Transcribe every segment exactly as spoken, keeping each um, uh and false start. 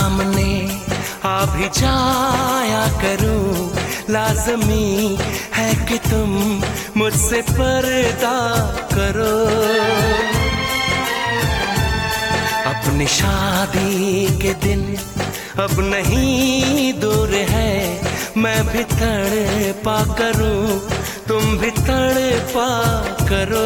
सामने आ भी जाया करूं, लाज़मी है कि तुम मुझसे पर्दा करो। अपनी शादी के दिन अब नहीं दूर है, मैं भी तड़पा करूं, तुम भी तड़पा करो।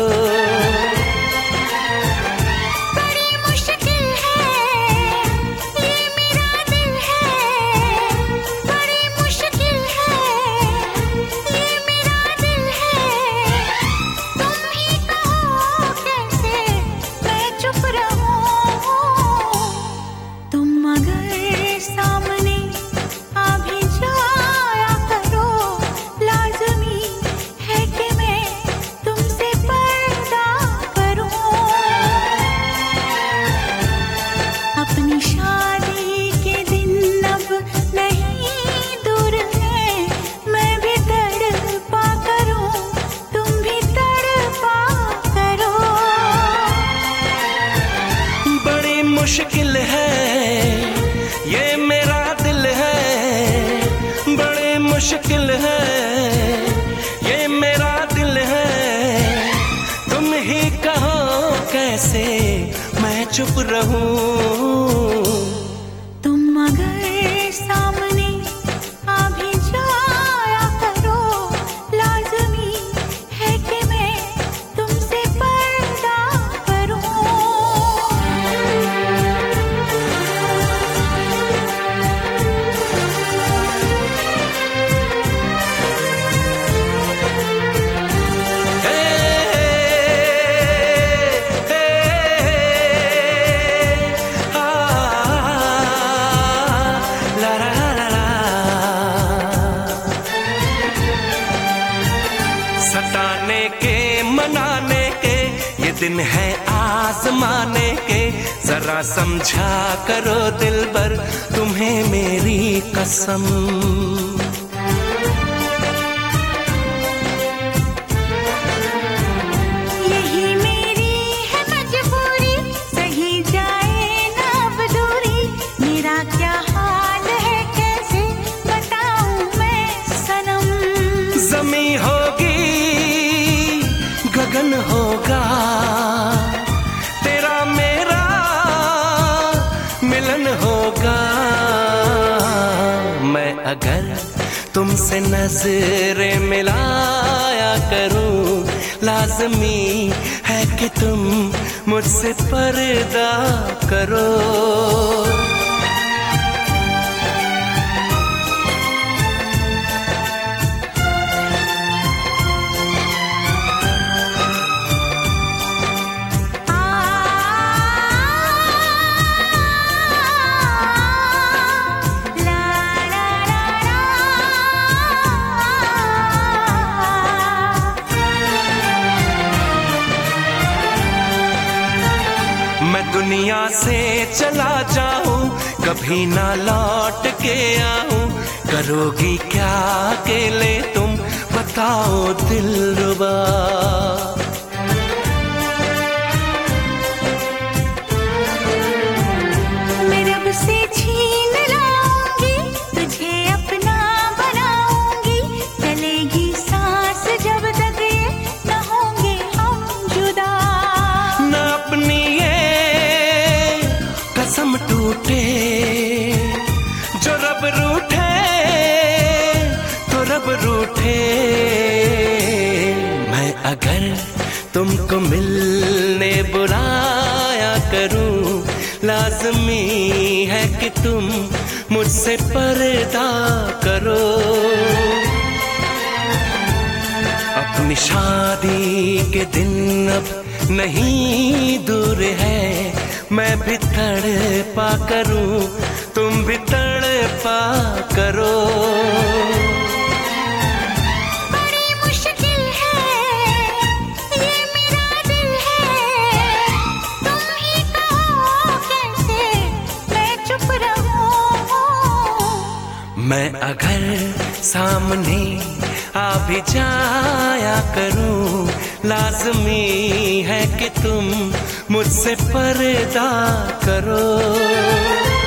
मुश्किल है ये मेरा दिल है, बड़ी मुश्किल है ये मेरा दिल है। तुम ही कहो कैसे मैं चुप रहूं। तुम अगर सामने आ भी जाया करो, लाज़मी है कि मैं तुमसे पर्दा करूं। सताने के मनाने के ये दिन है आजमाने के, जरा समझा करो दिलबर तुम्हें मेरी कसम। यही मेरी है मजबूरी, सही जाए ना अब दूरी, मेरा क्या हाल है कैसे बताऊं मैं सनम। ज़मीं होगी गगन होगा, तेरा मेरा मिलन होगा। मैं अगर तुमसे नजरें मिलाया करूं, लाज़मी है कि तुम मुझसे पर्दा करो। मैं दुनिया से चला जाऊं, कभी ना लौट के आऊं, करोगी क्या अकेले तुम बताओ दिलरुबा। मैं रब से छीन लाऊंगी, तुझे अपना बनाऊंगी, चलेगी सांस जब तक ये न होंगे हम जुदा। न अपनी कसम टूटे, जो रब रूठे तो रब रूठे। मैं अगर तुमको मिलने बुलाया करूं, लाज़मी है कि तुम मुझसे पर्दा करो। अपनी शादी के दिन अब नहीं दूर है, मैं भी तड़पा करूं, तुम भी तड़पा करो। बड़ी मुश्किल है ये मेरा दिल है, तुम ही कहो कैसे मैं चुप रहूं। मैं अगर सामने आ भी जाया करूं, लाज़मी है कि तुम मुझसे पर्दा करो।